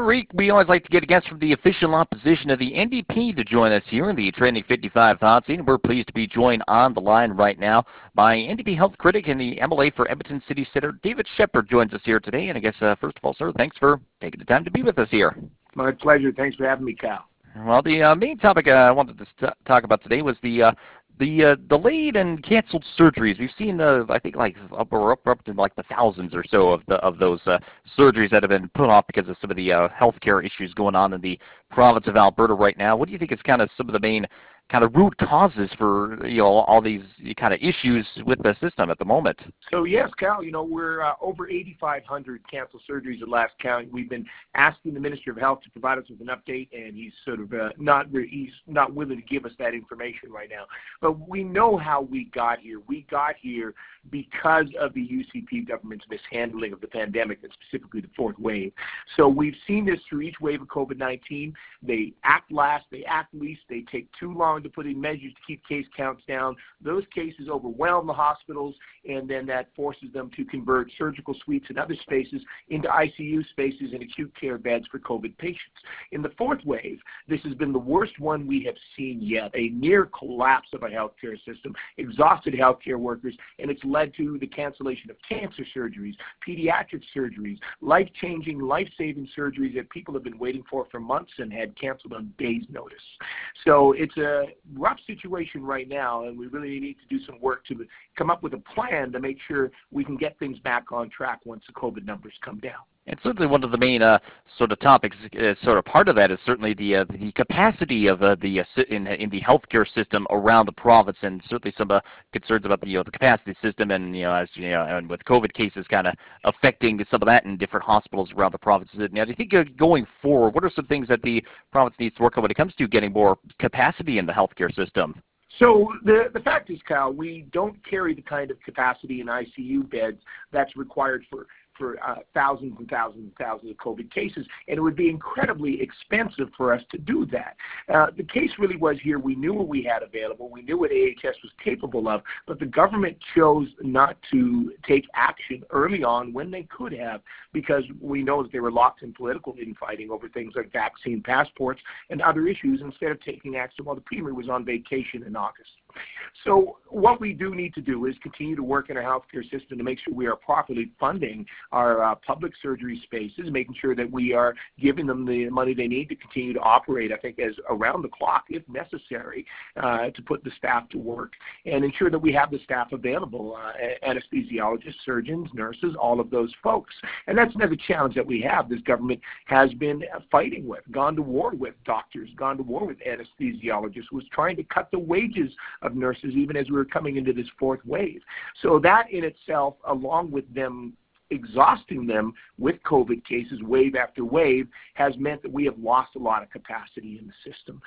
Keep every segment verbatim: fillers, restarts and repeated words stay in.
week, we always like to get a guest from the official opposition of the N D P to join us here in the Trending fifty-five Hot Seat. We're pleased to be joined on the line right now by N D P health critic and the M L A for Edmonton City Centre, David Shepherd, joins us here today. And I guess, uh, first of all, sir, thanks for taking the time to be with us here. My pleasure. Thanks for having me, Cal. Well, the uh, main topic uh, I wanted to st- talk about today was the uh, the uh, delayed and canceled surgeries. We've seen, uh, I think, like up or up, up to like the thousands or so of the of those uh, surgeries that have been put off because of some of the uh, healthcare issues going on in the province of Alberta right now. What do you think is kind of some of the main kind of root causes for, you know, all these kind of issues with the system at the moment? So yes, Cal, you know, we're uh, over eighty-five hundred canceled surgeries at last count. We've been asking the Minister of Health to provide us with an update, and he's sort of uh, not re- he's not willing to give us that information right now. But we know how we got here. We got here because of the U C P government's mishandling of the pandemic, and specifically the fourth wave. So we've seen this through each wave of COVID nineteen. They act last, they act least, they take too long to put in measures to keep case counts down. Those cases overwhelm the hospitals, and then that forces them to convert surgical suites and other spaces into I C U spaces and acute care beds for COVID patients. In the fourth wave, this has been the worst one we have seen yet, a near collapse of a healthcare system, exhausted healthcare workers, and it's led to the cancellation of cancer surgeries, pediatric surgeries, life-changing, life-saving surgeries that people have been waiting for for months and had canceled on days' notice. So it's a rough situation right now, and we really need to do some work to come up with a plan to make sure we can get things back on track once the COVID numbers come down. And certainly one of the main uh, sort of topics, uh, sort of part of that, is certainly the uh, the capacity of uh, the uh, in in the healthcare system around the province, and certainly some uh, concerns about the you know the capacity system, and you know as you know, and with COVID cases kind of affecting some of that in different hospitals around the province. Now, do you think uh, going forward, what are some things that the province needs to work on when it comes to getting more capacity in the healthcare system? So the, the fact is, Cal, we don't carry the kind of capacity in I C U beds that's required for for uh, thousands and thousands and thousands of COVID cases, and it would be incredibly expensive for us to do that. Uh, the case really was here, we knew what we had available, we knew what A H S was capable of, but the government chose not to take action early on when they could have, because we know that they were locked in political infighting over things like vaccine passports and other issues, instead of taking action while the Premier was on vacation in August. So what we do need to do is continue to work in our healthcare system to make sure we are properly funding our uh, public surgery spaces, making sure that we are giving them the money they need to continue to operate, I think, as around the clock, if necessary, uh, to put the staff to work, and ensure that we have the staff available, uh, anesthesiologists, surgeons, nurses, all of those folks. And that's another challenge that we have. This government has been fighting with, gone to war with doctors, gone to war with anesthesiologists, was trying to cut the wages of nurses even as we were coming into this fourth wave. So that in itself, along with them exhausting them with COVID cases wave after wave, has meant that we have lost a lot of capacity in the system.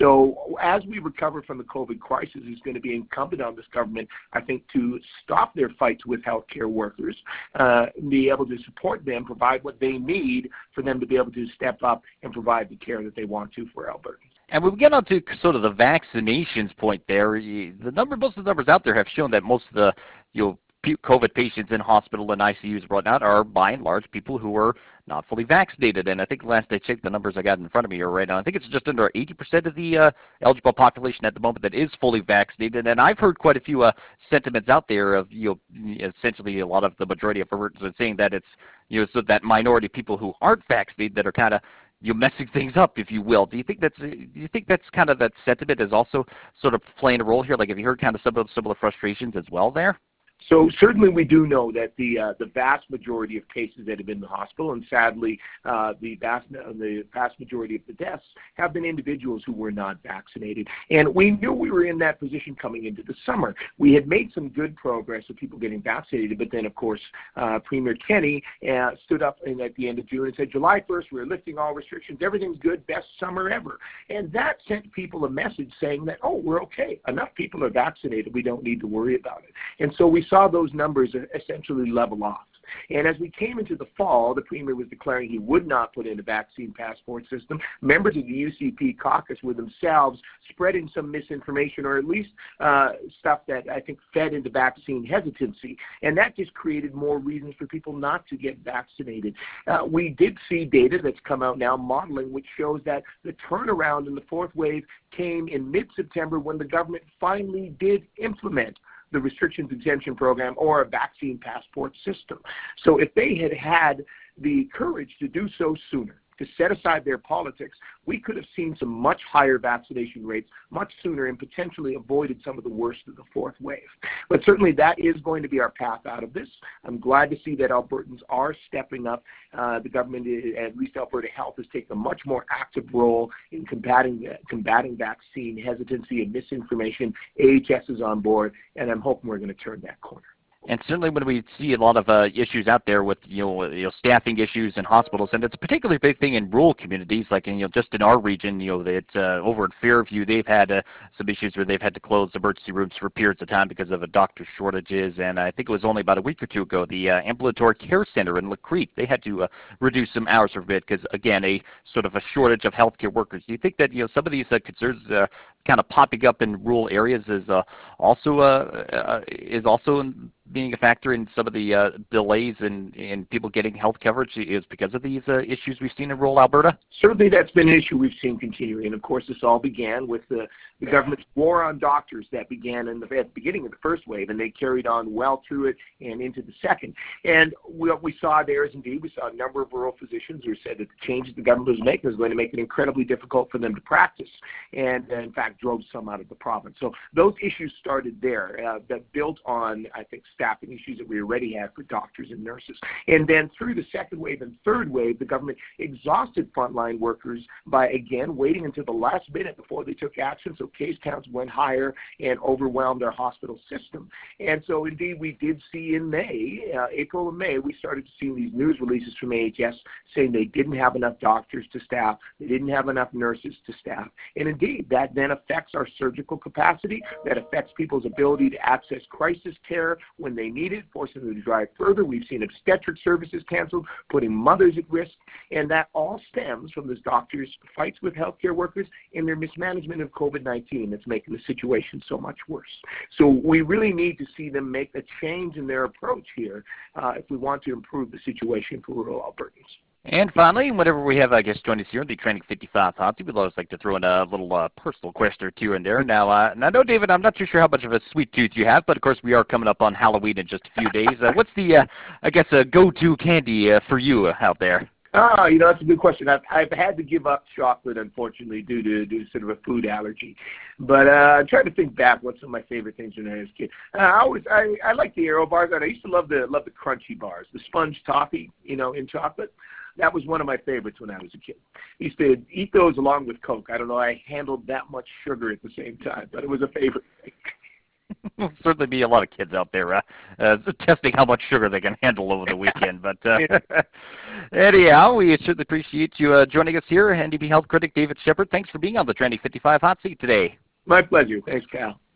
So as we recover from the COVID crisis, it's going to be incumbent on this government, I think, to stop their fights with healthcare workers, uh, be able to support them, provide what they need for them to be able to step up and provide the care that they want to for Albertans. And when we get on to sort of the vaccinations point there, the number, most of the numbers out there have shown that most of the, you know, COVID patients in hospital and I C Us and whatnot are, by and large, people who are not fully vaccinated. And I think last I checked, the numbers I got in front of me are right now, I think it's just under eighty percent of the uh, eligible population at the moment that is fully vaccinated. And I've heard quite a few uh, sentiments out there of, you know, essentially a lot of the majority of experts saying that it's, you know, so that minority of people who aren't vaccinated that are kind of, you're messing things up, if you will. Do you think that's do you think that's kind of that sentiment is also sort of playing a role here? Like, have you heard kind of some of some of the frustrations as well there? So certainly we do know that the uh, the vast majority of cases that have been in the hospital, and sadly uh, the vast the vast majority of the deaths, have been individuals who were not vaccinated. And we knew we were in that position coming into the summer. We had made some good progress of people getting vaccinated, but then of course uh, Premier Kenney uh, stood up in, at the end of June and said, July first, we're lifting all restrictions, everything's good, best summer ever. And that sent people a message saying that, oh, we're okay, enough people are vaccinated, we don't need to worry about it. And so we saw those numbers essentially level off. And as we came into the fall, the Premier was declaring he would not put in a vaccine passport system. Members of the U C P caucus were themselves spreading some misinformation, or at least uh, stuff that I think fed into vaccine hesitancy. And that just created more reasons for people not to get vaccinated. Uh, we did see data that's come out now modeling, which shows that the turnaround in the fourth wave came in mid-September when the government finally did implement the restrictions exemption program or a vaccine passport system. So if they had had the courage to do so sooner, to set aside their politics, we could have seen some much higher vaccination rates much sooner and potentially avoided some of the worst of the fourth wave. But certainly that is going to be our path out of this. I'm glad to see that Albertans are stepping up. Uh, the government, at least Alberta Health, has taken a much more active role in combating, uh, combating vaccine hesitancy and misinformation. A H S is on board, and I'm hoping we're going to turn that corner. And certainly when we see a lot of uh, issues out there with, you know, you know, staffing issues in hospitals, and it's a particularly big thing in rural communities, like, in, you know, just in our region, you know, it's uh, over in Fairview, they've had uh, some issues where they've had to close emergency rooms for periods of time because of a doctor shortages. And I think it was only about a week or two ago, the uh, ambulatory care center in La Creek, they had to uh, reduce some hours for a bit because, again, a sort of a shortage of healthcare workers. Do you think that, you know, some of these uh, concerns uh, kind of popping up in rural areas is uh, also uh, uh, is also in being a factor in some of the uh, delays in, in people getting health coverage is because of these uh, issues we've seen in rural Alberta? Certainly that's been an issue we've seen continuing. And of course, this all began with the, the government's war on doctors that began in the, at the beginning of the first wave, and they carried on well through it and into the second. And what we saw there is indeed, we saw a number of rural physicians who said that the changes the government was making was going to make it incredibly difficult for them to practice, and uh, in fact drove some out of the province. So those issues started there uh, that built on, I think, staffing issues that we already had for doctors and nurses. And then through the second wave and third wave, the government exhausted frontline workers by, again, waiting until the last minute before they took action, so case counts went higher and overwhelmed our hospital system. And so, indeed, we did see in May, uh, April and May, we started to see these news releases from A H S saying they didn't have enough doctors to staff, they didn't have enough nurses to staff. And indeed, that then affects our surgical capacity, that affects people's ability to access crisis care when they need it, forcing them to drive further. We've seen obstetric services canceled, putting mothers at risk, and that all stems from this doctors' fights with healthcare workers and their mismanagement of COVID nineteen that's making the situation so much worse. So we really need to see them make a change in their approach here uh, if we want to improve the situation for rural Albertans. And finally, whenever we have, I guess, join us here on the Training fifty-five Hot Seat, we'd always like to throw in a little uh, personal question or two in there. Now, uh, now, no, David, I'm not too sure how much of a sweet tooth you have, but of course we are coming up on Halloween in just a few days. Uh, what's the, uh, I guess, a go-to candy uh, for you uh, out there? Ah, you know, that's a good question. I've, I've had to give up chocolate, unfortunately, due to, due to sort of a food allergy. But uh, I'm trying to think back what some of my favorite things when I was a kid. Uh, I always, I, I like the Aero bars. I used to love the, love the crunchy bars, the sponge toffee, you know, in chocolate. That was one of my favorites when I was a kid. I used to eat those along with Coke. I don't know, I handled that much sugar at the same time, but it was a favorite thing. There'll certainly be a lot of kids out there uh, uh, testing how much sugar they can handle over the weekend. But uh, anyhow, we certainly appreciate you uh, joining us here. N D P Health critic David Shepherd, thanks for being on the Training fifty-five Hot Seat today. My pleasure. Thanks, Cal.